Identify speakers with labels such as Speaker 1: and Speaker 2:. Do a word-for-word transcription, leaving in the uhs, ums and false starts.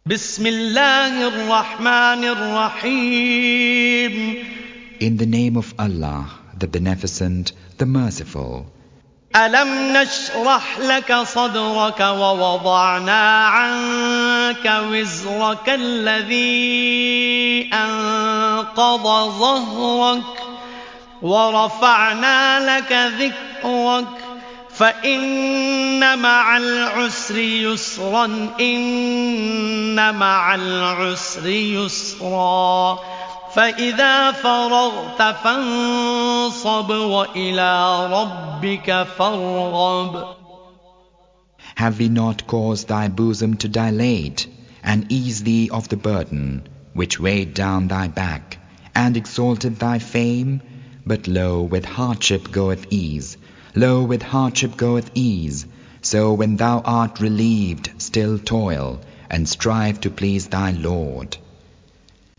Speaker 1: بسم الله الرحمن الرحيم.
Speaker 2: In the name of Allah, the Beneficent, the Merciful.
Speaker 1: ألم نشرح لك صدرك ووضعنا عنك وزرك الذي أنقض ظهرك ورفعنا لك ذكرك فإن مع العسر يسرا إن مع العسر يسرا فإذا فرغت فانصب وإلى ربك فارغب.
Speaker 2: Have we not caused thy bosom to dilate, and ease thee of the burden, which weighed down thy back, and exalted thy fame? But lo, with hardship goeth ease, lo, with hardship goeth ease. So when thou art relieved, still toil, and strive to please thy Lord.